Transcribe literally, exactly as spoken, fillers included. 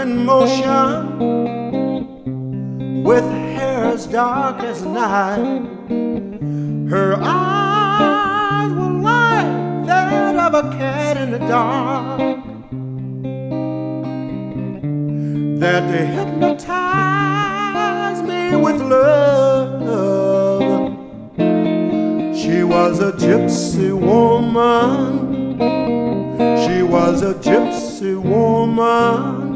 in motion, with hair as dark as night. Her eyes were like that of a cat in the dark, that they hypnotized me with love. She was a gypsy woman, she was a gypsy woman.